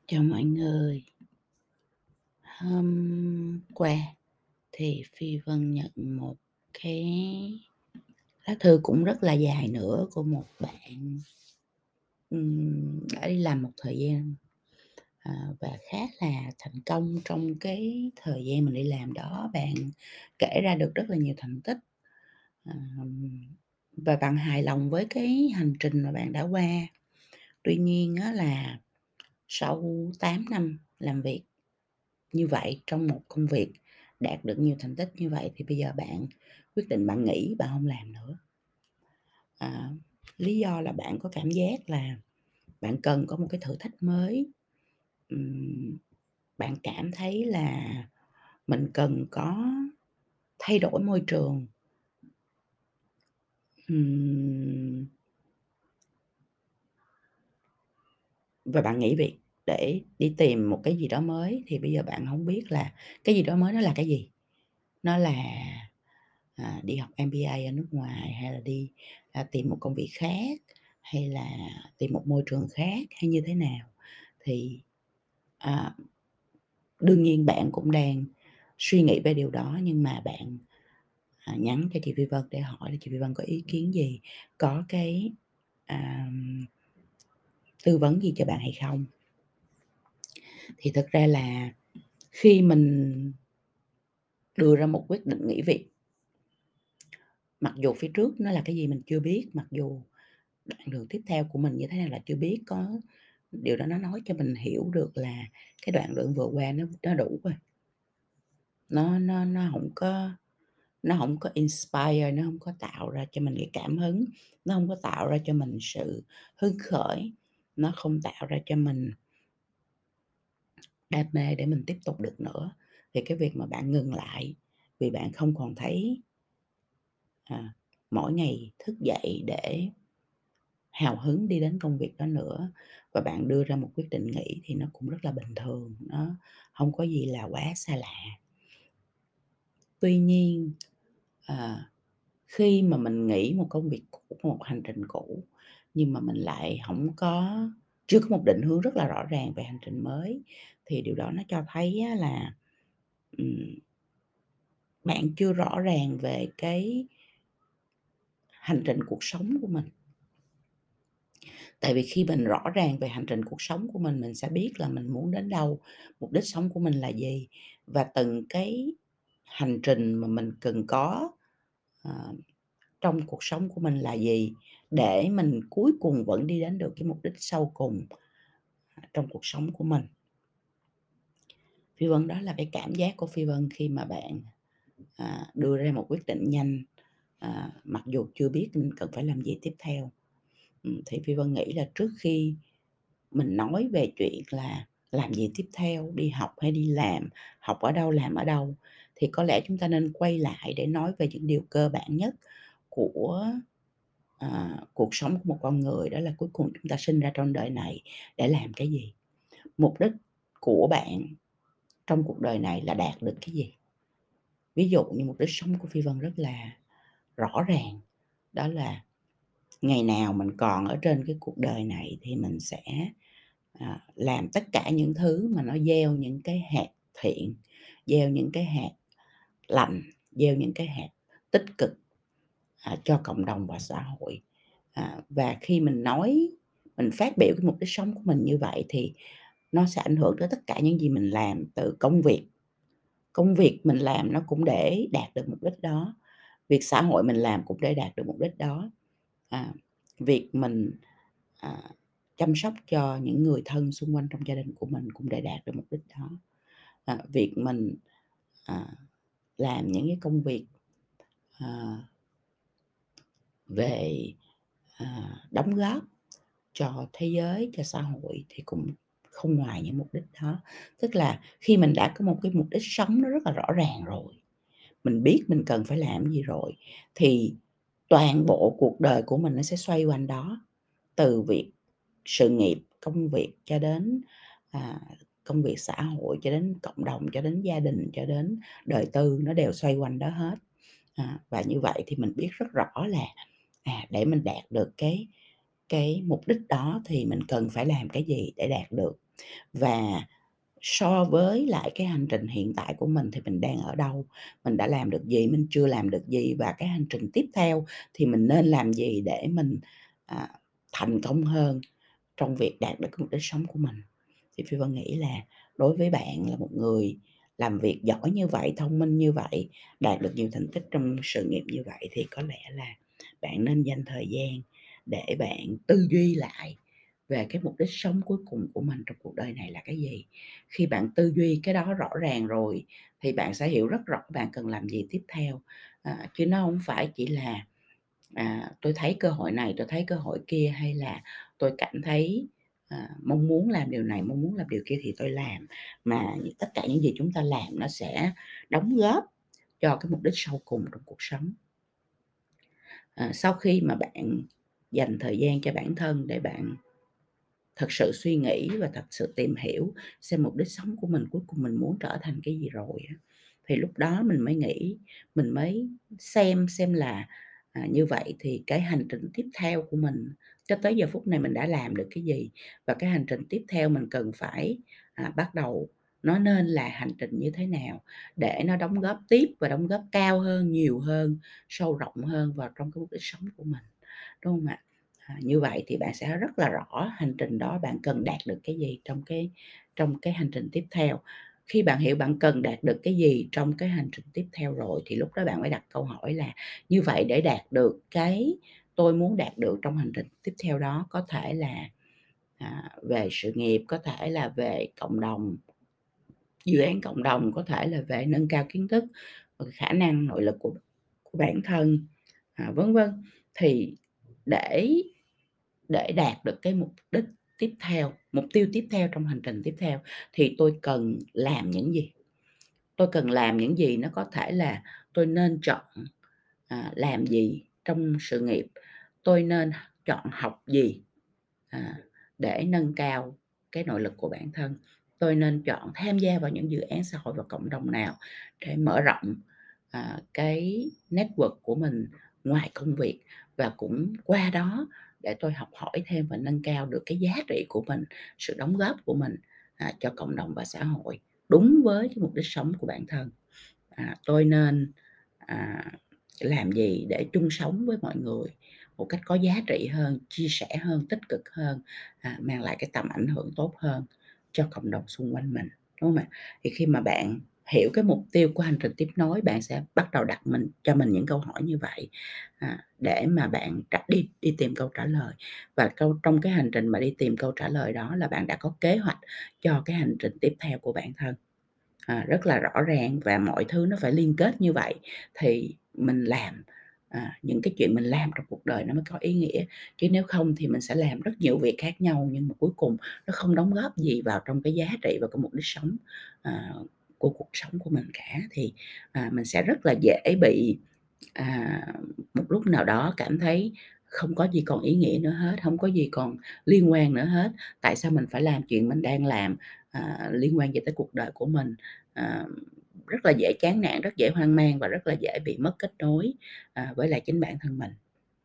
Chào mọi người. Hôm qua thì Phi Vân nhận một cái lá thư cũng rất là dài nữa của một bạn, đã đi làm một thời gian, và khá là thành công trong cái thời gian mình đi làm đó. Bạn kể ra được rất là nhiều thành tích, và bạn hài lòng với cái hành trình mà bạn đã qua. Tuy nhiên á là sau 8 năm làm việc như vậy, trong một công việc đạt được nhiều thành tích như vậy thì bây giờ bạn quyết định bạn nghỉ, bạn hông làm nữa. À, lý do là bạn có cảm giác là bạn cần có một cái thử thách mới. Bạn cảm thấy là mình cần có thay đổi môi trường. Ừm, và bạn nghỉ việc để đi tìm một cái gì đó mới, thì bây giờ bạn hổng biết là cái gì đó mới nó là cái gì? Nó là, đi học MBA ở nước ngoài, hay là đi, tìm một công việc khác, hay là tìm một môi trường khác, hay như thế nào? Thì, à, đương nhiên bạn cũng đang suy nghĩ về điều đó, nhưng mà bạn, nhắn cho chị Vi Vân để hỏi là chị Vi Vân có ý kiến gì, có cái, à, tư vấn gì cho bạn hay không? Thì thực ra là khi mình đưa ra một quyết định nghỉ việc, mặc dù phía trước nó là cái gì mình chưa biết, mặc dù đoạn đường tiếp theo của mình như thế nào là chưa biết, có điều đó nó nói cho mình hiểu được là cái đoạn đường vừa qua nó đủ rồi, nó hổng có inspire, nó hông có tạo ra cho mình cái cảm hứng, nó hông có tạo ra cho mình sự hứng khởi, nó không tạo ra cho mình đam mê để mình tiếp tục được nữa. Thì cái việc mà bạn ngừng lại vì bạn không còn thấy, à, mỗi ngày thức dậy để hào hứng đi đến công việc đó nữa và bạn đưa ra một quyết định nghỉ thì nó cũng rất là bình thường, nó hông có gì là quá xa lạ. Tuy nhiên, khi mà mình nghỉ một công việc cũ, một hành trình cũ, nhưng mà mình lại chưa có một định hướng rất là rõ ràng về hành trình mới, thì điều đó nó cho thấy á là, ừm, bạn chưa rõ ràng về cái hành trình cuộc sống của mình. Tại vì khi mình rõ ràng về hành trình cuộc sống của mình sẽ biết là mình muốn đến đâu, mục đích sống của mình là gì và từng cái hành trình mà mình cần có, ờ, trong cuộc sống của mình là gì để mình cuối cùng vẫn đi đến được cái mục đích sau cùng, trong cuộc sống của mình. Phi Vân đó là cái cảm giác của Phi Vân khi mà bạn, đưa ra một quyết định nhanh, mặc dù chưa biết mình cần phải làm gì tiếp theo. Thì Phi Vân nghĩ là trước khi mình nói về chuyện là làm gì tiếp theo, đi học hay đi làm, học ở đâu, làm ở đâu, thì có lẽ chúng ta nên quay lại để nói về những điều cơ bản nhất của, cuộc sống của một con người, đó là cuối cùng chúng ta sinh ra trong đời này để làm cái gì? Mục đích của bạn trong cuộc đời này là đạt được cái gì? Ví dụ như mục đích sống của Phi Vân rất là rõ ràng, đó là ngày nào mình còn ở trên cái cuộc đời này thì mình sẽ, làm tất cả những thứ mà nó gieo những cái hạt thiện, gieo những cái hạt lành, gieo những cái hạt tích cực, cho cộng đồng và xã hội. Và khi mình phát biểu cái mục đích sống của mình như vậy thì nó sẽ ảnh hưởng tới tất cả những gì mình làm, từ công việc mình làm nó cũng để đạt được mục đích đó, việc xã hội mình làm cũng để đạt được mục đích đó. À, việc mình, à, chăm sóc cho những người thân xung quanh trong gia đình của mình cũng để đạt được mục đích đó. Việc mình, à, làm những cái công việc, à, về, đóng góp cho thế giới, cho xã hội thì cũng không ngoài những mục đích đó. Tức là khi mình đã có một cái mục đích sống nó rất là rõ ràng rồi, mình biết mình cần phải làm cái gì rồi, thì toàn bộ cuộc đời của mình nó sẽ xoay quanh đó, từ việc sự nghiệp, công việc cho đến, à, công việc xã hội, cho đến cộng đồng, cho đến gia đình, cho đến đời tư, nó đều xoay quanh đó hết. Và như vậy thì mình biết rất rõ là, để mình đạt được cái mục đích đó thì mình cần phải làm cái gì để đạt được. Và so với lại cái hành trình hiện tại của mình thì mình đang ở đâu, mình đã làm được gì, mình chưa làm được gì và cái hành trình tiếp theo thì mình nên làm gì để mình, à, thành công hơn trong việc đạt được cái mục đích sống của mình. Thì Phi Vân nghĩ là đối với bạn là một người làm việc giỏi như vậy, thông minh như vậy, đạt được nhiều thành tích trong sự nghiệp như vậy thì có lẽ là bạn nên dành thời gian để bạn tư duy lại về cái mục đích sống cuối cùng của mình trong cuộc đời này là cái gì. Khi bạn tư duy cái đó rõ ràng rồi thì bạn sẽ hiểu rất rõ bạn cần làm gì tiếp theo, chứ nó không phải chỉ là, tôi thấy cơ hội này, tôi thấy cơ hội kia hay là tôi cảm thấy, mong muốn làm điều này, mong muốn làm điều kia thì tôi làm, mà tất cả những gì chúng ta làm nó sẽ đóng góp cho cái mục đích sau cùng trong cuộc sống. Sau khi mà bạn dành thời gian cho bản thân để bạn thật sự suy nghĩ và thật sự tìm hiểu xem mục đích sống của mình cuối cùng mình muốn trở thành cái gì rồi á, thì lúc đó mình mới nghĩ, mình mới xem là, như vậy thì cái hành trình tiếp theo của mình cho tới giờ phút này mình đã làm được cái gì? Và cái hành trình tiếp theo mình cần phải, bắt đầu nó nên là hành trình như thế nào để nó đóng góp tiếp và đóng góp cao hơn, nhiều hơn, sâu rộng hơn vào trong cái mục đích sống của mình, đúng hông ạ? Như vậy thì bạn sẽ rất là rõ hành trình đó bạn cần đạt được cái gì trong cái hành trình tiếp theo. Khi bạn hiểu bạn cần đạt được cái gì trong cái hành trình tiếp theo rồi thì lúc đó bạn mới đặt câu hỏi là như vậy để đạt được cái tôi muốn đạt được trong hành trình tiếp theo đó có thể là, về sự nghiệp, có thể là về cộng đồng, dự án cộng đồng, có thể là về nâng cao kiến thức, khả năng nội lực của bản thân, vân vân. Thì để để đạt được cái mục đích tiếp theo, mục tiêu tiếp theo trong hành trình tiếp theo thì tôi cần làm những gì? Tôi cần làm những gì? Nó có thể là tôi nên chọn, làm gì trong sự nghiệp, tôi nên chọn học gì, à, để nâng cao cái nội lực của bản thân, tôi nên chọn tham gia vào những dự án xã hội và cộng đồng nào để mở rộng, cái network của mình ngoài công việc và cũng qua đó để tôi học hỏi thêm và nâng cao được cái giá trị của mình, sự đóng góp của mình, cho cộng đồng và xã hội, đúng với cái mục đích sống của bản thân. Tôi nên, à, làm gì để chung sống với mọi người một cách có giá trị hơn, chia sẻ hơn, tích cực hơn, mang lại cái tầm ảnh hưởng tốt hơn cho cộng đồng xung quanh mình, đúng hông ạ? Thì khi mà bạn hiểu cái mục tiêu của hành trình tiếp nối, bạn sẽ bắt đầu đặt cho mình những câu hỏi như vậy, để mà bạn đi đi tìm câu trả lời. Và trong cái hành trình mà đi tìm câu trả lời đó là bạn đã có kế hoạch cho cái hành trình tiếp theo của bản thân. Rất là rõ ràng và mọi thứ nó phải liên kết như vậy thì mình làm, những cái chuyện mình làm trong cuộc đời nó mới có ý nghĩa, chứ nếu không thì mình sẽ làm rất nhiều việc khác nhau nhưng mà cuối cùng nó không đóng góp gì vào trong cái giá trị và cái mục đích sống, à, của cuộc sống của mình cả. Thì, mình sẽ rất là dễ bị, à, một lúc nào đó cảm thấy không có gì còn ý nghĩa nữa hết, không có gì còn liên quan nữa hết. Tại sao mình phải làm chuyện mình đang làm, liên quan gì tới cuộc đời của mình? À, rất là dễ chán nản, rất dễ hoang mang và rất là dễ bị mất kết nối, với lại chính bản thân mình.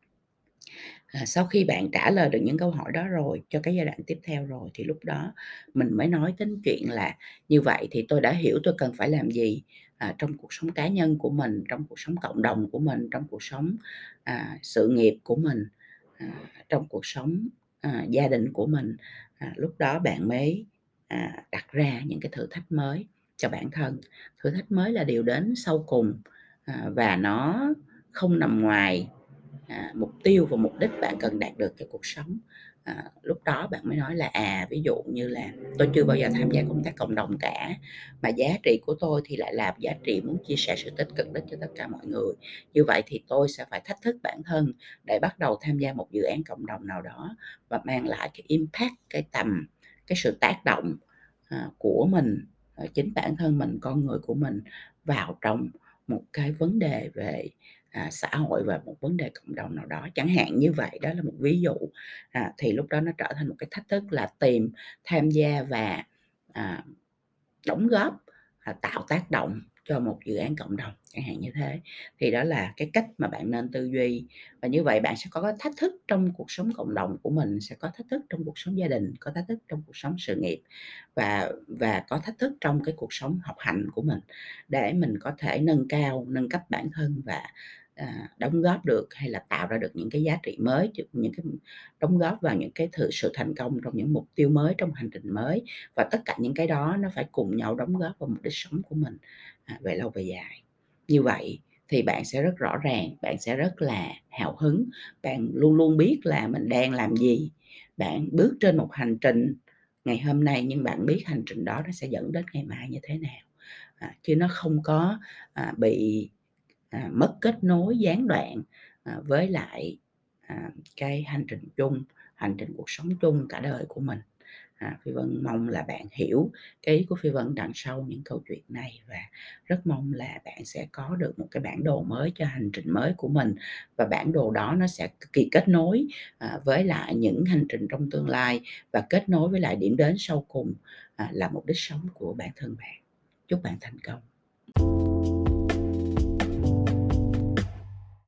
Sau khi bạn trả lời được những câu hỏi đó rồi, cho cái giai đoạn tiếp theo rồi thì lúc đó mình mới nói đến chuyện là như vậy thì tôi đã hiểu tôi cần phải làm gì, trong cuộc sống cá nhân của mình, trong cuộc sống cộng đồng của mình, trong cuộc sống, sự nghiệp của mình, à, trong cuộc sống, gia đình của mình. Lúc đó bạn mới, đặt ra những cái thử thách mới cho bản thân. Thử thách mới là điều đến sau cùng, và nó không nằm ngoài mục tiêu và mục đích bạn cần đạt được cho cuộc sống. Lúc đó bạn mới nói là, ví dụ như là "Tôi chưa bao giờ tham gia công tác cộng đồng cả, mà giá trị của tôi thì lại là giá trị muốn chia sẻ sự tích cực đến cho tất cả mọi người. Như vậy thì tôi sẽ phải thách thức bản thân để bắt đầu tham gia một dự án cộng đồng nào đó và mang lại cái impact, cái tầm, cái sự tác động, của mình, chính bản thân mình, con người của mình vào trong một cái vấn đề về xã hội và một vấn đề cộng đồng nào đó, chẳng hạn như vậy, đó là một ví dụ. Thì lúc đó nó trở thành một cái thách thức là tham gia và, à, đóng góp, tạo tác động cho một dự án cộng đồng, chẳng hạn như thế. Thì đó là cái cách mà bạn nên tư duy, và như vậy bạn sẽ có cái thách thức trong cuộc sống cộng đồng của mình, sẽ có thách thức trong cuộc sống gia đình, có thách thức trong cuộc sống sự nghiệp, và có thách thức trong cái cuộc sống học hành của mình, để mình có thể nâng cao, nâng cấp bản thân và, đóng góp được hay là tạo ra được những cái giá trị mới, những cái đóng góp vào những cái sự thành công trong những mục tiêu mới trong hành trình mới. Và tất cả những cái đó nó phải cùng nhau đóng góp vào mục đích sống của mình, về lâu về dài. Như vậy thì bạn sẽ rất rõ ràng, bạn sẽ rất là hào hứng, bạn luôn luôn biết là mình đang làm gì. Bạn bước trên một hành trình ngày hôm nay, nhưng bạn biết hành trình đó nó sẽ dẫn đến ngày mai như thế nào, chứ nó không có, bị, mất kết nối, gián đoạn, với lại, cái hành trình chung, hành trình cuộc sống chung cả đời của mình. Phi Vân mong là bạn hiểu cái ý của Phi Vân đằng sau những câu chuyện này, và rất mong là bạn sẽ có được một cái bản đồ mới cho hành trình mới của mình, và bản đồ đó nó sẽ cực kỳ kết nối, với lại những hành trình trong tương lai, và kết nối với lại điểm đến sau cùng, là mục đích sống của bản thân bạn. Chúc bạn thành công.